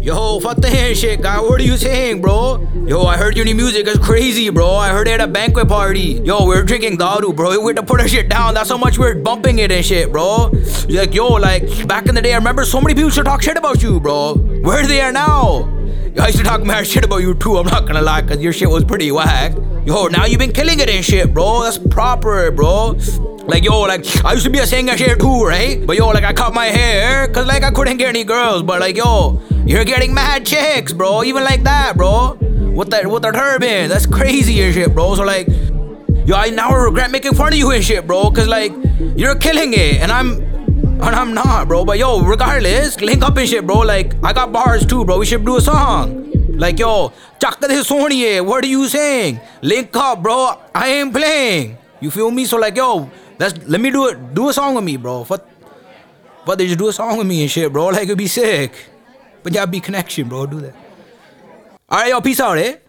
Yo, fuck the handshake, guy. What are you saying, bro? Yo, I heard your new music is crazy, bro. I heard it at a banquet party. Yo, we're drinking daru, bro. We had to put our shit down. That's how much we're bumping it and shit, bro. Like, yo, like, back in the day, I remember so many people used to talk shit about you, bro. Where they are now? Yo, I used to talk mad shit about you too, I'm not gonna lie, cause your shit was pretty whack. Yo, now you been killing it and shit, bro. That's proper, bro. Like, yo, like, I used to be a singer shit too, right? But yo, like, I cut my hair, cause like, I couldn't get any girls. But like, yo, you're getting mad chicks, bro. Even like that, bro. With the turban, that's crazy and shit, bro. So like, yo, I now regret making fun of you and shit, bro. Cause like, you're killing it, and I'm not, bro. But yo, regardless, link up and shit, bro. Like, I got bars too, bro. We should do a song. Like, yo, chakka de soniye, what are you saying? Link up, bro. I ain't playing. You feel me? So like, yo, let me do a song with me, bro. But they just do a song with me and shit, bro. Like, it'd be sick. Punjabi connection, bro. Do that. Alright, yo, peace out, eh?